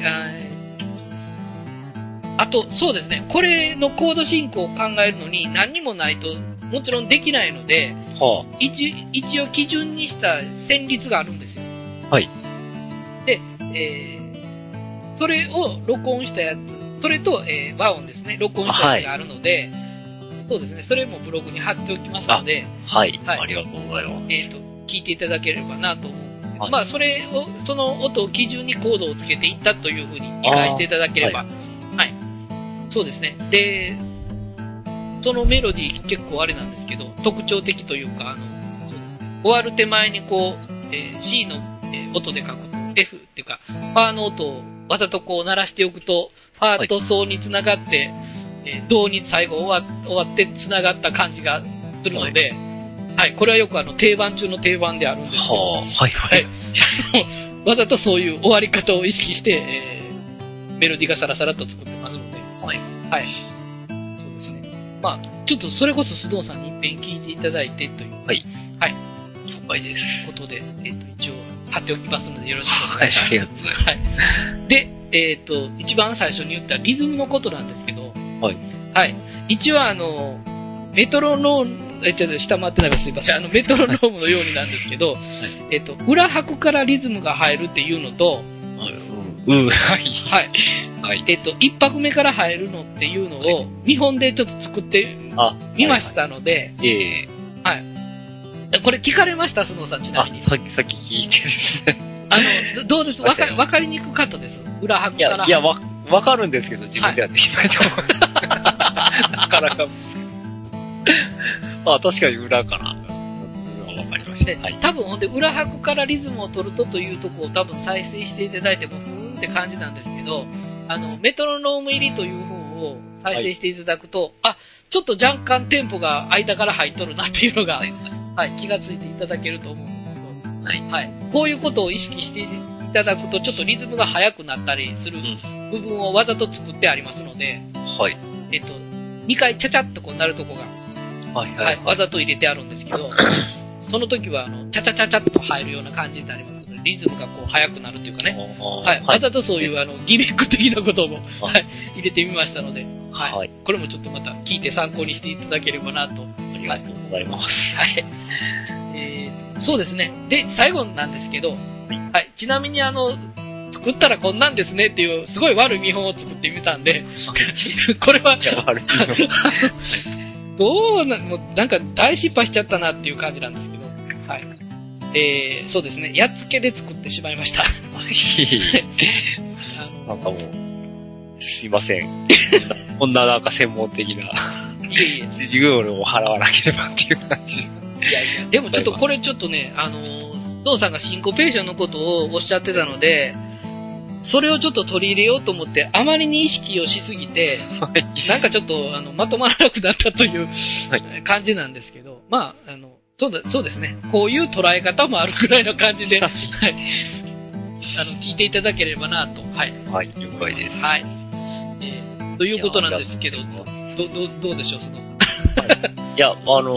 あと、そうですね、これのコード進行を考えるのに何にもないと、もちろんできないので、はあ、一応基準にした旋律があるんですよ。はい。で、それを録音したやつ、 それと、和音ですね、録音したやつがあるので、そうですね、それもブログに貼っておきますので、 はい。ありがとうございます。 聞いていただければなと思う。まあ、その音を基準にコードをつけていったというふうに理解していただければ。はい。そうですね。で、そのメロディー結構あれなんですけど、特徴的というか、終わる手前にこう、C の、音で書く F っていうか、ファーの音をわざとこう鳴らしておくと、ファーとソに繋がって、ドに最後終わって繋がった感じがするので、はい、これはよく定番中の定番であるんですけど、 はい。 わざとそういう終わり方を意識して、メロディーがサラサラと作ってますので、はい。そうですね。まあ、ちょっとそれこそ須藤さんに一遍聞いていただいてという。 はい。了解です。 ことで、一応貼っておきますのでよろしくお願いします。 ありがとうございます。 はい。で、一番最初に言ったリズムのことなんですけど、 はい。 はい。一応メトロノーム、下回ってないかすいません。メトロノームのようになんですけど、裏拍からリズムが入るっていうのと、はい。一拍目から入るのっていうのを、見本でちょっと作ってみましたので、はい。これ聞かれました須藤さん、ちなみに。 さっき聞いてですね。 どうですわかりにくかったです裏拍から。 いや、わかるんですけど、自分ではできないと思う。なかなか。まあ、確かに裏かな。わかりました。 多分、ほんで、裏拍からリズムを取るというとこを多分再生していただいても、ふーんって感じなんですけど、メトロノーム入りという方を再生していただくと、ちょっと若干テンポが間から入っとるなっていうのが、気がついていただけると思うんですけど、はい。こういうことを意識していただくと、ちょっとリズムが速くなったりする部分をわざと作ってありますので、 はい。 2回チャチャッとこうなるとこが、わざと入れてあるんですけど、その時は、チャチャチャチャッと入るような感じになりますので、リズムがこう速くなるっていうかね、わざとそういうギミック的なことも、入れてみましたので、これもちょっとまた聞いて参考にしていただければなと。 ありがとうございます。 はい。そうですね。で、最後なんですけど、ちなみに作ったらこんなんですねっていう、すごい悪い見本を作ってみたんで、これは、なんか大失敗しちゃったなっていう感じなんですけど、はい。そうですね。やっつけで作ってしまいました。 なんかもう、すいません。こんななんか専門的な、授業料を払わなければっていう感じ。 でもちょっとこれちょっとね、ゾウさんがシンコペーションのことをおっしゃってたので、それをちょっと取り入れようと思って、あまりに意識をしすぎて、なんかちょっと、まとまらなくなったという感じなんですけど、まあ、そうですね。こういう捉え方もあるくらいの感じで、はい。聞いていただければなと。はい。 はい、了解です。 はい。ということなんですけど、どうでしょう、 いや、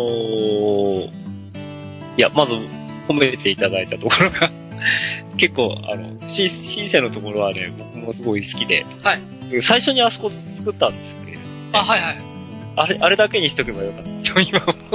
まず、褒めていただいたところが、結構、シンセのところはね、僕もすごい好きで、はい。最初にあそこ作ったんですけど、 はいはい。 あれだけにしとけばよかったと今思って。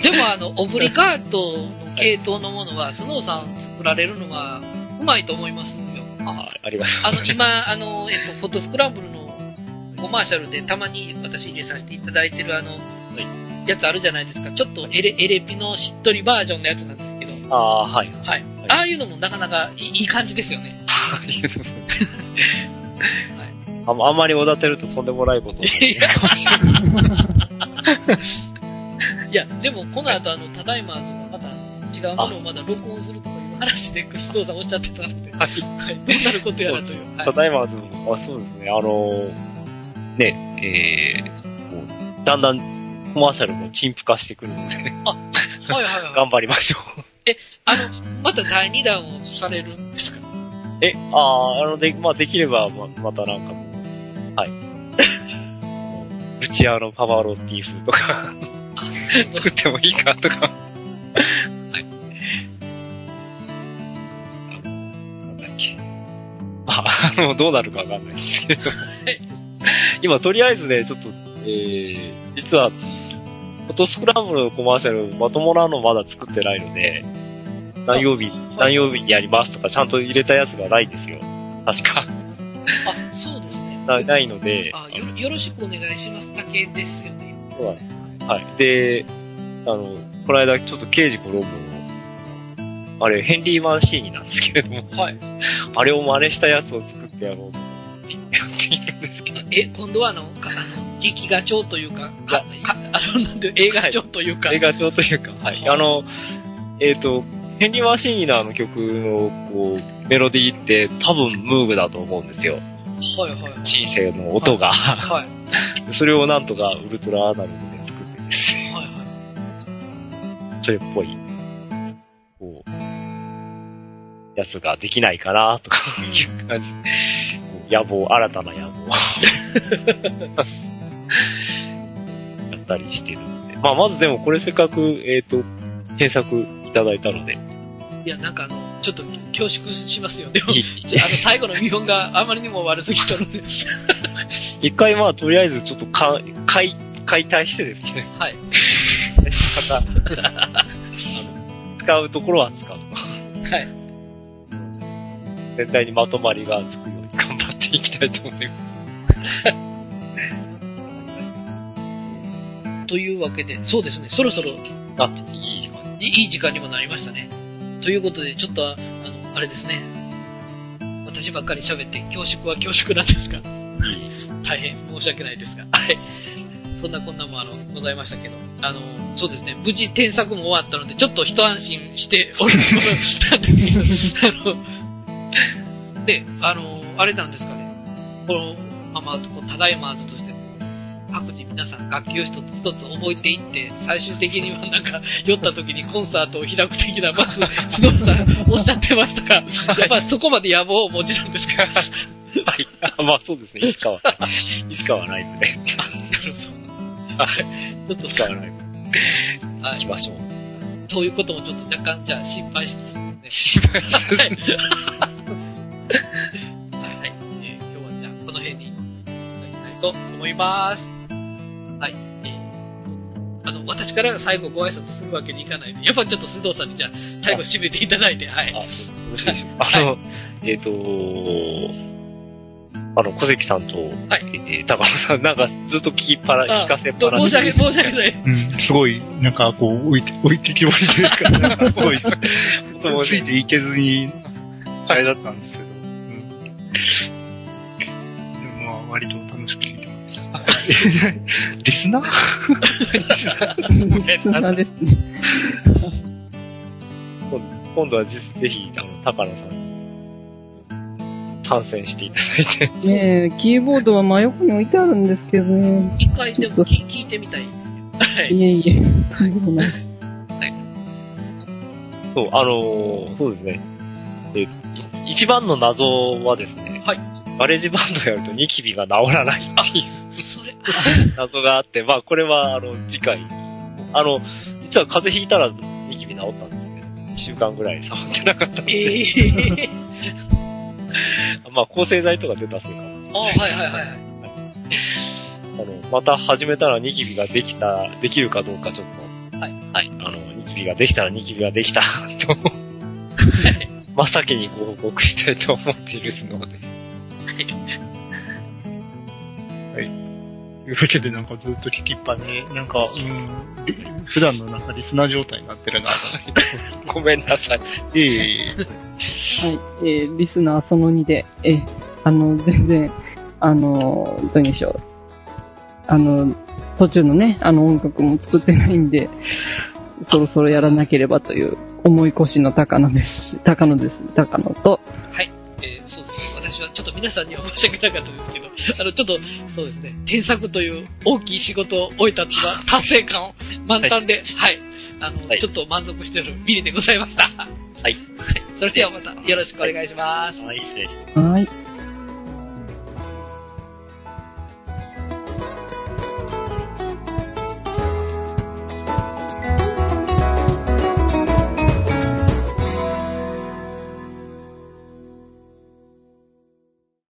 でもオブリガートの系統のものは、スノーさん作られるのがうまいと思いますよ。 ありがとうございます。 今、フォトスクランブルのコマーシャルでたまに私入れさせていただいてるやつあるじゃないですか。ちょっとエレピのしっとりバージョンのやつなんですけど。 はい。 はい。ああいうのもなかなかいい感じですよね。 あんまりおだてるととんでもないことを。いや、でもこの後ただいままた違うものをまだ録音するとかいう話で、須藤さんおっしゃってたので。はい。どうなることやらという。 ただいまも、そうですね。だんだんコマーシャルも陳腐化してくるので。はい頑張りましょう。 また第2弾をされるんですか？ できれば、またなんかはい。ルチアーノ・パワロッティ風とか、作ってもいいかとか。はい。なんだっけ。どうなるかわかんないですけど。今、とりあえずね、ちょっと、実は、フォトスクランブルのコマーシャル、まともなのまだ作ってないので、何曜日にやりますとか、ちゃんと入れたやつがないんですよ。確か。 あ、そうですね。 ないので。 よろしくお願いしますだけですよね。 そうなんです。はい。で、この間ちょっと刑事コロンボの、あれ、ヘンリー・マンシーニなんですけれども、はい。あれを真似したやつを作ってやろうとやっているんですけど。 今度は劇画調というか、なんで映画調というか。 映画調というか、はい。ヘンリー・マンシーニの曲の、メロディーって多分ムーブだと思うんですよ。 はいはい。 シンセの音が。はい。それをなんとかウルトラアナログで作ってですね。はいはい。それっぽい、やつができないかなとかいう感じ。新たな野望やったりしてるので。まあ、まずでもこれせっかく、検索いただいたので。 いや、ちょっと恐縮しますよ。でも、最後の見本があまりにも悪すぎたので。 一回とりあえずちょっと解体してですね。はい。使うところは使う。はい。全体にまとまりがつくように頑張っていきたいと思います。 というわけで、そうですね、そろそろ、いい時間にもなりましたね。ということで、ちょっと、あれですね。私ばっかり喋って恐縮は恐縮なんですが、大変申し訳ないですが、はい。そんなこんなもございましたけど、そうですね、無事添削も終わったので、ちょっと一安心しておるところなんですけど、で、あれなんですかね、ただいまずとして、各自皆さん楽器を一つ一つ覚えていって、最終的には酔った時にコンサートを開く的な、まず、スノーさんおっしゃってましたが、やっぱりそこまで野望をお持ちなんですか？はい。 まあそうですね、いつかはライブで。 なるほど。はい。ちょっと、いつかはライブ。 行きましょう。 そういうこともちょっと若干、じゃあ心配しつつね。 心配しつつ。はい。 はい。今日はじゃあ、この辺に、いきたいと思います。はい。私から最後ご挨拶するわけにいかないので、やっぱりちょっと須藤さんにじゃあ、最後締めていただいて、はい。よろしいでしょうか。 小関さんと、はい、高野さん、ずっと聞かせっぱなし。 申し訳ない。 うん、すごい、置いてきぼりというか、すごい、ついていけずに、あれだったんですけど、でも割と楽しく聞いてました。リスナーですね。 今度はぜひ、高野さんに参戦していただいて。 ねえ、キーボードは真横に置いてあるんですけどね。 一回でも聞いてみたい。 はい。いえ、大丈夫ない。はい。 そうですね。一番の謎はですね。はい。ガレージバンドやるとニキビが治らないっていう。 それ、 謎があって、次回、実は風邪ひいたらニキビ治ったんですけど、1週間ぐらい触ってなかったので。抗生剤とか出たせいかもしれない。 はい。 また始めたらニキビができるかどうかちょっと。はい。はい。ニキビができたらニキビができたと、真っ先にご報告したいと思っているので。 はい。というわけでずっと聞きっぱに、普段のリスナー状態になってるなと。 ごめんなさい。 はい、リスナーその2で、全然、どうでしょう。途中のね、音楽も作ってないんで、そろそろやらなければという思い越しの高野です。高野と。 はい。そうですね。私はちょっと皆さんには申し訳なかったですけど、ちょっと、そうですね、添削という大きい仕事を終えたとは達成感を満タンで、はい。ちょっと満足しているビリでございました。はい。それではまたよろしくお願いします。 はい、失礼します。 はい。